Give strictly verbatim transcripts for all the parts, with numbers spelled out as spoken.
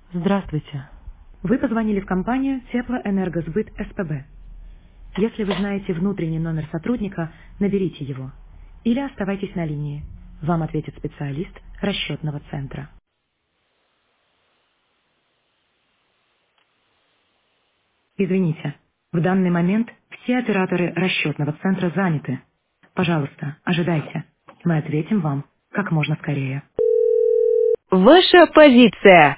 Здравствуйте. Вы позвонили в компанию Теплоэнергосбыт СПБ. Если вы знаете внутренний номер сотрудника, наберите его. Или оставайтесь на линии. Вам ответит специалист расчетного центра. Извините, в данный момент все операторы расчетного центра заняты. Пожалуйста, ожидайте. Мы ответим вам как можно скорее. Ваша позиция.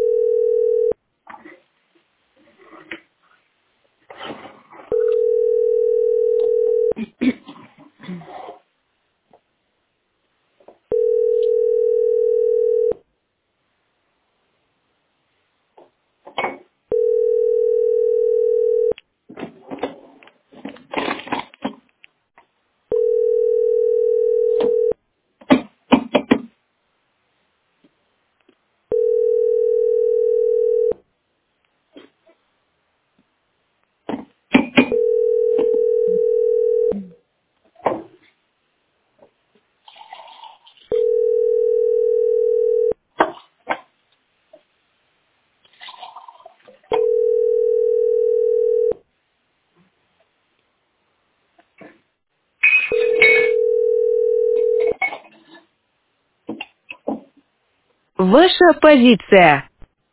Ваша позиция.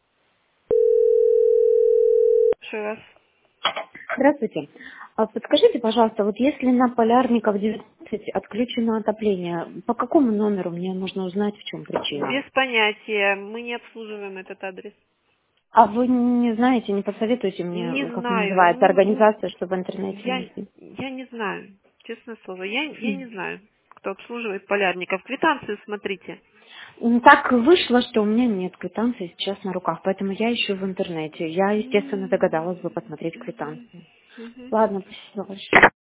Еще раз. Здравствуйте. А Подскажите, пожалуйста, вот если на Полярников девятнадцать отключено отопление, по какому номеру мне нужно узнать, в чем причина? Без понятия. Мы не обслуживаем этот адрес. А вы не знаете, не посоветуете Не мне, как знаю. называется Ну, м, организация, чтобы в интернете я, найти? я не знаю. Честное слово. Я, я не знаю, кто обслуживает полярников. Квитанцию смотрите. Ну, Так вышло, что у меня нет квитанции сейчас на руках, поэтому я ищу в интернете. Я, естественно, М, догадалась бы посмотреть мгм, квитанцию. мгм. Ладно, спасибо большое.